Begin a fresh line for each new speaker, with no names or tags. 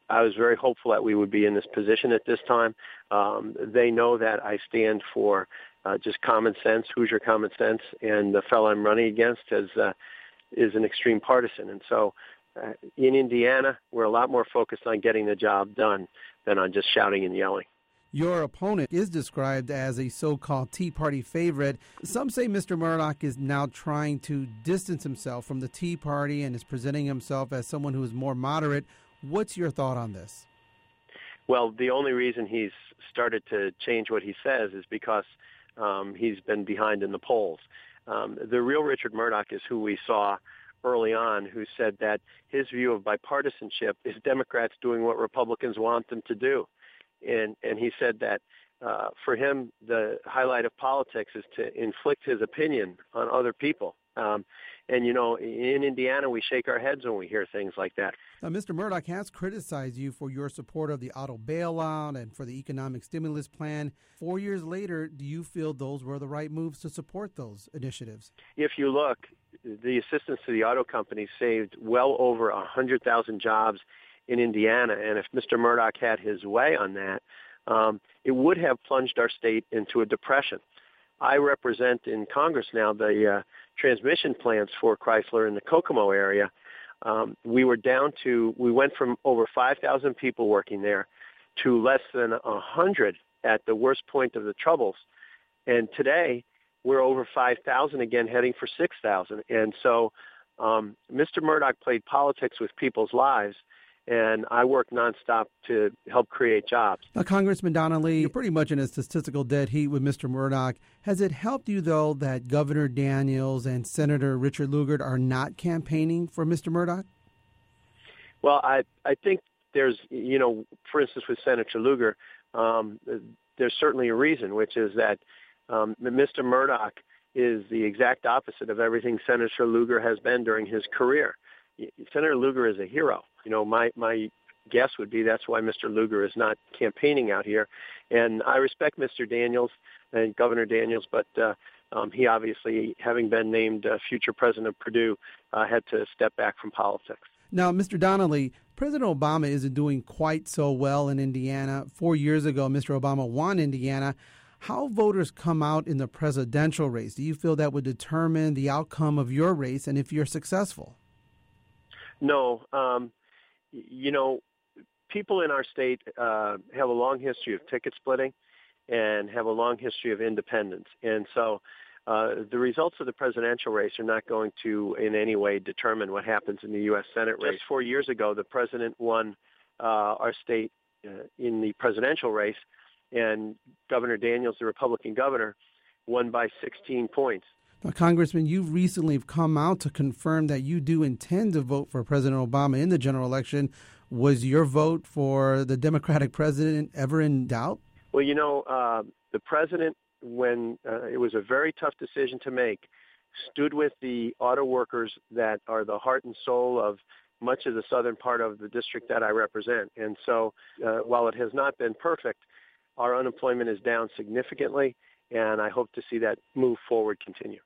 I was very hopeful that we would be in this position at this time. They know that I stand for just common sense, Hoosier common sense, and the fellow I'm running against is an extreme partisan. And so in Indiana, we're a lot more focused on getting the job done than on just shouting and yelling.
Your opponent is described as a so-called Tea Party favorite. Some say Mr. Murdock is now trying to distance himself from the Tea Party and is presenting himself as someone who is more moderate. What's your thought on this?
Well, the only reason he's started to change what he says is because he's been behind in the polls. The real Richard Murdock is who we saw early on, who said that his view of bipartisanship is Democrats doing what Republicans want them to do. And he said that for him, the highlight of politics is to inflict his opinion on other people. And, you know, in Indiana, we shake our heads when we hear things like that.
Now, Mr. Murdock has criticized you for your support of the auto bailout and for the economic stimulus plan. 4 years later, do you feel those were the right moves to support those initiatives?
If you look, the assistance to the auto companies saved well over 100,000 jobs in Indiana. And if Mr. Murdock had his way on that, it would have plunged our state into a depression. I represent in Congress now the transmission plants for Chrysler in the Kokomo area. We went from over 5,000 people working there to less than 100 at the worst point of the troubles. And today, we're over 5,000 again, heading for 6,000. And so Mr. Murdock played politics with people's lives, and I work nonstop to help create jobs.
Now, Congressman Donnelly, you're pretty much in a statistical dead heat with Mr. Murdock. Has it helped you, though, that Governor Daniels and Senator Richard Lugar are not campaigning for Mr. Murdock?
Well, I think there's, you know, for instance, with Senator Lugar, there's certainly a reason, which is that Mr. Murdock is the exact opposite of everything Senator Lugar has been during his career. Senator Lugar is a hero. You know, my guess would be that's why Mr. Lugar is not campaigning out here. And I respect Mr. Daniels and Governor Daniels, but he obviously, having been named future president of Purdue, had to step back from politics.
Now, Mr. Donnelly, President Obama isn't doing quite so well in Indiana. 4 years ago, Mr. Obama won Indiana. How voters come out in the presidential race? Do you feel that would determine the outcome of your race and if you're successful?
No. You know, people in our state have a long history of ticket splitting and have a long history of independence. And so the results of the presidential race are not going to in any way determine what happens in the U.S. Senate race. Just 4 years ago, the president won our state in the presidential race, and Governor Daniels, the Republican governor, won by 16 points.
Now, Congressman, you've recently come out to confirm that you do intend to vote for President Obama in the general election. Was your vote for the Democratic president ever in doubt?
Well, you know, the president, when it was a very tough decision to make, stood with the auto workers that are the heart and soul of much of the southern part of the district that I represent. And so while it has not been perfect, our unemployment is down significantly, and I hope to see that move forward continue.